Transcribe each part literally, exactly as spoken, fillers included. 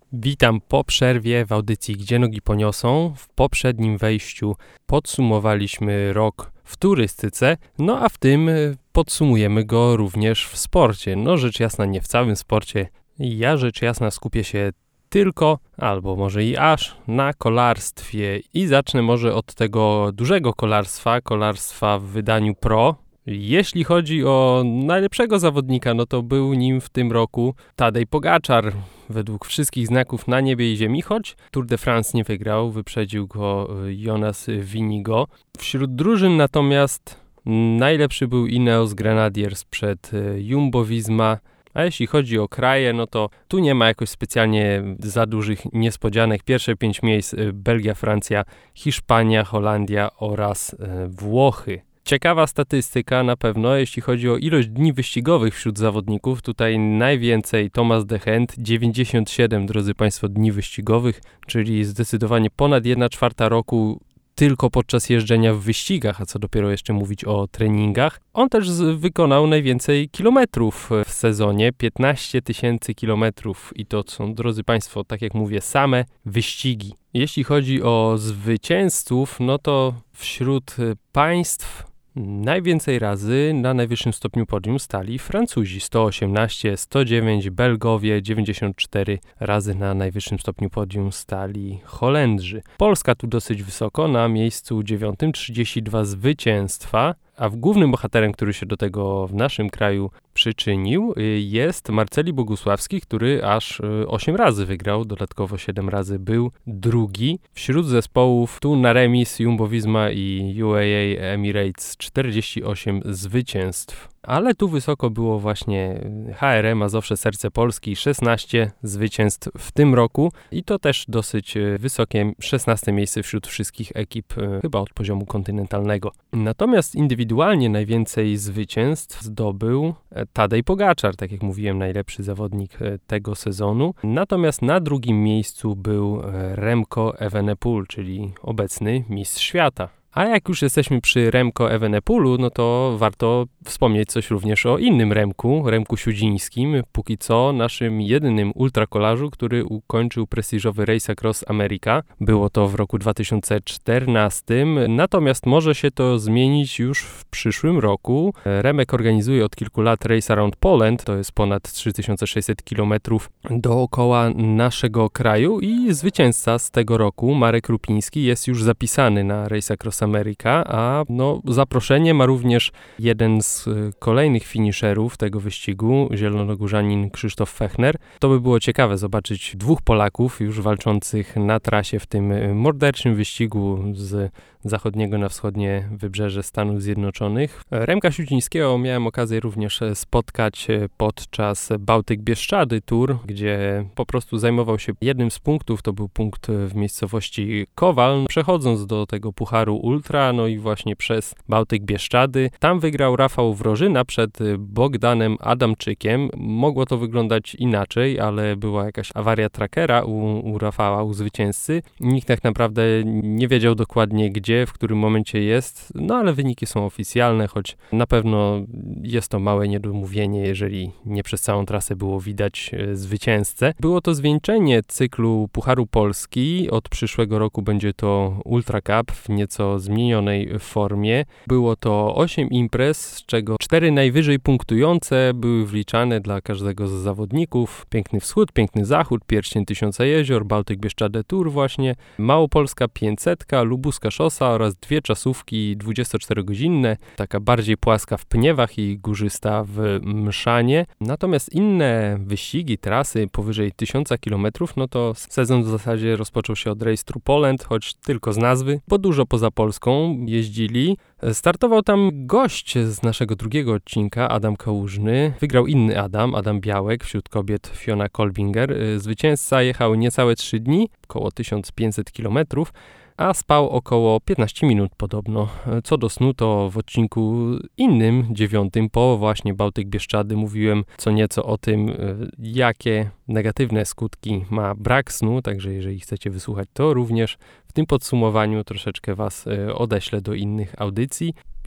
Witam po przerwie w audycji Gdzie nogi poniosą. W poprzednim wejściu podsumowaliśmy rok w turystyce, no a w tym podsumujemy go również w sporcie. No rzecz jasna nie w całym sporcie. Ja rzecz jasna skupię się tylko, albo może i aż, na kolarstwie i zacznę może od tego dużego kolarstwa, kolarstwa w wydaniu pro. Jeśli chodzi o najlepszego zawodnika, no to był nim w tym roku Tadej Pogaczar. Według wszystkich znaków na niebie i ziemi, choć Tour de France nie wygrał, wyprzedził go Jonas Vingegaard. Wśród drużyn natomiast najlepszy był Ineos Grenadiers przed Jumbo-Visma. A jeśli chodzi o kraje, no to tu nie ma jakoś specjalnie za dużych niespodzianek. Pierwsze pięć miejsc Belgia, Francja, Hiszpania, Holandia oraz Włochy. Ciekawa statystyka na pewno, jeśli chodzi o ilość dni wyścigowych wśród zawodników. Tutaj najwięcej Thomas de Gendt, dziewięćdziesiąt siedem, drodzy Państwo, dni wyścigowych, czyli zdecydowanie ponad jedna czwarta roku tylko podczas jeżdżenia w wyścigach, a co dopiero jeszcze mówić o treningach. On też z- wykonał najwięcej kilometrów w sezonie, piętnaście tysięcy kilometrów i to są, drodzy Państwo, tak jak mówię, same wyścigi. Jeśli chodzi o zwycięzców, no to wśród państw najwięcej razy na najwyższym stopniu podium stali Francuzi, sto osiemnaście, sto dziewięć, Belgowie, dziewięćdziesiąt cztery razy na najwyższym stopniu podium stali Holendrzy. Polska tu dosyć wysoko, na miejscu dziewiątym, trzydzieści dwa zwycięstwa, a w głównym bohaterem, który się do tego w naszym kraju przyczynił, jest Marceli Bogusławski, który aż osiem razy wygrał, dodatkowo siedem razy był drugi. Wśród zespołów tu na remis Jumbo-Visma i U A E Emirates czterdzieści osiem zwycięstw. Ale tu wysoko było właśnie H R M Mazowsze Serce Polski, szesnaście zwycięstw w tym roku i to też dosyć wysokie szesnaste miejsce wśród wszystkich ekip, chyba od poziomu kontynentalnego. Natomiast indywidualnie najwięcej zwycięstw zdobył Tadej Pogaczar, tak jak mówiłem, najlepszy zawodnik tego sezonu. Natomiast na drugim miejscu był Remco Evenepoel, czyli obecny mistrz świata. A jak już jesteśmy przy Remco Evenepoelu, no to warto wspomnieć coś również o innym Remku, Remku Siudzińskim, póki co naszym jedynym ultrakolarzu, który ukończył prestiżowy Race Across America. Było to w roku dwa tysiące czternastym, natomiast może się to zmienić już w przyszłym roku. Remek organizuje od kilku lat Race Around Poland, to jest ponad trzy tysiące sześćset kilometrów dookoła naszego kraju i zwycięzca z tego roku, Marek Rupiński, jest już zapisany na Race Across America, a no, zaproszenie ma również jeden z kolejnych finisherów tego wyścigu, zielonogórzanin Krzysztof Fechner. To by było ciekawe zobaczyć dwóch Polaków już walczących na trasie w tym morderczym wyścigu z zachodniego na wschodnie wybrzeże Stanów Zjednoczonych. Remka Siudzińskiego miałem okazję również spotkać podczas Bałtyk-Bieszczady Tour, gdzie po prostu zajmował się jednym z punktów, to był punkt w miejscowości Kowal. Przechodząc do tego Pucharu Ultra, no i właśnie przez Bałtyk-Bieszczady, tam wygrał Rafał Wrożyna przed Bogdanem Adamczykiem. Mogło to wyglądać inaczej, ale była jakaś awaria trackera u, u Rafała, u zwycięzcy. Nikt tak naprawdę nie wiedział dokładnie gdzie, w którym momencie jest, no ale wyniki są oficjalne, choć na pewno jest to małe niedomówienie, jeżeli nie przez całą trasę było widać e, zwycięzcę. Było to zwieńczenie cyklu Pucharu Polski. Od przyszłego roku będzie to Ultra Cup w nieco zmienionej formie. Było to osiem imprez, z czego cztery najwyżej punktujące były wliczane dla każdego z zawodników. Piękny Wschód, Piękny Zachód, Pierścień Tysiąca Jezior, Bałtyk-Bieszczady Tour właśnie, Małopolska pięćsetka, Lubuska Szosa oraz dwie czasówki dwudziestoczterogodzinne, taka bardziej płaska w Pniewach i górzysta w Mszanie. Natomiast inne wyścigi, trasy powyżej tysiąca kilometrów, no to sezon w zasadzie rozpoczął się od Race Through Poland, choć tylko z nazwy, bo dużo poza Polską jeździli. Startował tam gość z naszego drugiego odcinka, Adam Kałużny. Wygrał inny Adam, Adam Białek, wśród kobiet Fiona Kolbinger. Zwycięzca jechał niecałe trzy dni, około tysiąc pięćset kilometrów, a spał około piętnaście minut podobno. Co do snu, to w odcinku innym, dziewiątym, po właśnie Bałtyk-Bieszczady mówiłem co nieco o tym, jakie negatywne skutki ma brak snu, także jeżeli chcecie wysłuchać, to również w tym podsumowaniu troszeczkę Was odeślę do innych audycji.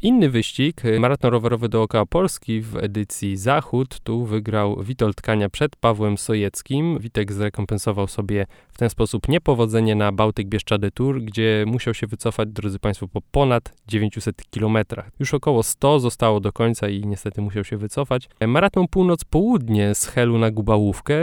Inny wyścig, maraton rowerowy dookoła Polski w edycji Zachód. Tu wygrał Witold Kania przed Pawłem Sojeckim. Witek zrekompensował sobie w ten sposób niepowodzenie na Bałtyk-Bieszczady Tour, gdzie musiał się wycofać, drodzy Państwo, po ponad dziewięciuset kilometrach. Już około sto zostało do końca i niestety musiał się wycofać. Maraton północ-południe z Helu na Gubałówkę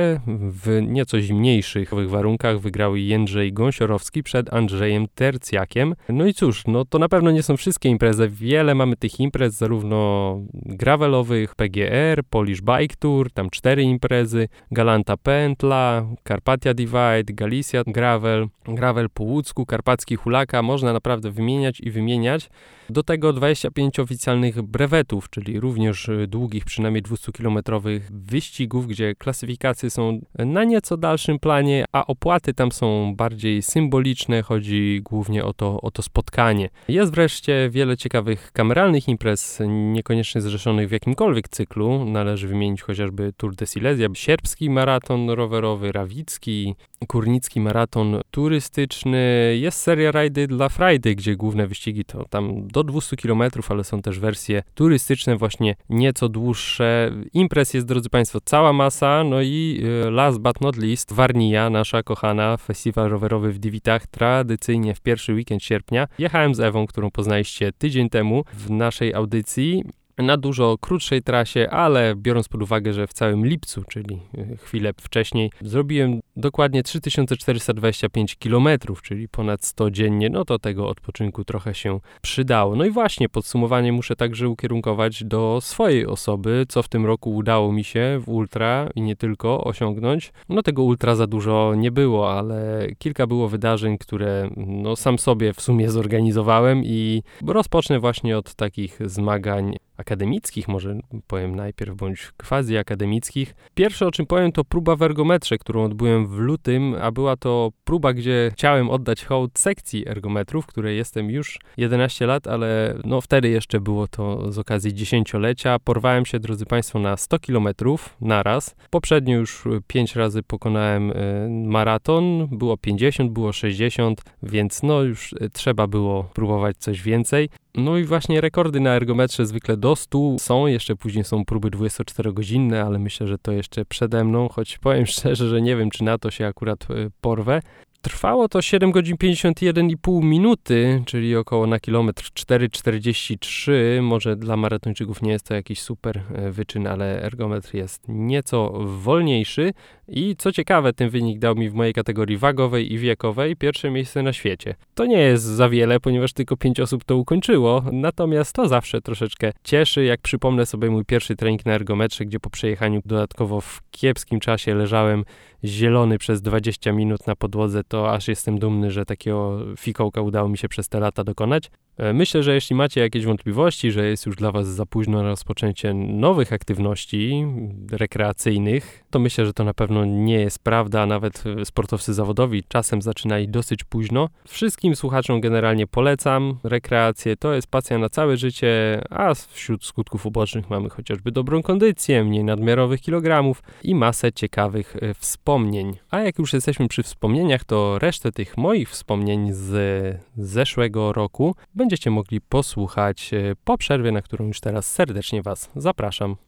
w nieco zimniejszych warunkach wygrał Jędrzej Gąsiorowski przed Andrzejem Tercjakiem. No i cóż, no to na pewno nie są wszystkie imprezy. Wiele mamy tych imprez, zarówno gravelowych, P G R, Polish Bike Tour, tam cztery imprezy, Galanta Pętla, Carpathia Divide, Galicia Gravel, Gravel po łódzku, Karpacki Hulaka. Można naprawdę wymieniać i wymieniać. Do tego dwadzieścia pięć oficjalnych brewetów, czyli również długich, przynajmniej dwustukilometrowych wyścigów, gdzie klasyfikacje są na nieco dalszym planie, a opłaty tam są bardziej symboliczne. Chodzi głównie o to, o to spotkanie. Jest wreszcie wiele ciekawych kameralnych imprez, niekoniecznie zrzeszonych w jakimkolwiek cyklu. Należy wymienić chociażby Tour de Silesia, sierpski maraton rowerowy, rawicki, kurnicki maraton turystyczny. Jest seria rajdy dla frajdy, gdzie główne wyścigi to tam do dwieście kilometrów, ale są też wersje turystyczne, właśnie nieco dłuższe. Imprez jest, drodzy Państwo, cała masa. No i last but not least, Warnija, nasza kochana, festiwal rowerowy w Dywitach, tradycyjnie w pierwszy weekend sierpnia. Jechałem z Ewą, którą poznaliście tydzień temu w naszej audycji, na dużo krótszej trasie, ale biorąc pod uwagę, że w całym lipcu, czyli chwilę wcześniej, zrobiłem dokładnie trzy tysiące czterysta dwadzieścia pięć kilometrów, czyli ponad sto dziennie, no to tego odpoczynku trochę się przydało. No i właśnie podsumowanie muszę także ukierunkować do swojej osoby, co w tym roku udało mi się w ultra i nie tylko osiągnąć. No tego ultra za dużo nie było, ale kilka było wydarzeń, które no sam sobie w sumie zorganizowałem i rozpocznę właśnie od takich zmagań akademickich, może powiem najpierw, bądź quasi-akademickich. Pierwsze, o czym powiem, to próba w ergometrze, którą odbyłem w lutym, a była to próba, gdzie chciałem oddać hołd sekcji ergometrów, której jestem już jedenaście lat, ale no wtedy jeszcze było to z okazji dziesięciolecia. Porwałem się, drodzy Państwo, na sto kilometrów naraz. Poprzednio już pięć razy pokonałem y, maraton, było pięćdziesiąt, było sześćdziesiąt, więc no już y, trzeba było próbować coś więcej. No i właśnie rekordy na ergometrze zwykle do stu są, jeszcze później są próby dwudziestoczterogodzinne, ale myślę, że to jeszcze przede mną, choć powiem szczerze, że nie wiem, czy na to się akurat y, porwę. Trwało to siedem godzin pięćdziesiąt jeden i pół minuty, czyli około na kilometr cztery czterdzieści trzy. Może dla maratończyków nie jest to jakiś super wyczyn, ale ergometr jest nieco wolniejszy. I co ciekawe, ten wynik dał mi w mojej kategorii wagowej i wiekowej pierwsze miejsce na świecie. To nie jest za wiele, ponieważ tylko pięć osób to ukończyło, natomiast to zawsze troszeczkę cieszy. Jak przypomnę sobie mój pierwszy trening na ergometrze, gdzie po przejechaniu dodatkowo w kiepskim czasie leżałem zielony przez dwadzieścia minut na podłodze, to aż jestem dumny, że takiego fikołka udało mi się przez te lata dokonać. Myślę, że jeśli macie jakieś wątpliwości, że jest już dla Was za późno na rozpoczęcie nowych aktywności rekreacyjnych, to myślę, że to na pewno nie jest prawda, a nawet sportowcy zawodowi czasem zaczynali dosyć późno. Wszystkim słuchaczom generalnie polecam rekreację, to jest pasja na całe życie, a wśród skutków ubocznych mamy chociażby dobrą kondycję, mniej nadmiarowych kilogramów i masę ciekawych wspomnień. A jak już jesteśmy przy wspomnieniach, to resztę tych moich wspomnień z zeszłego roku będziecie mogli posłuchać po przerwie, na którą już teraz serdecznie Was zapraszam.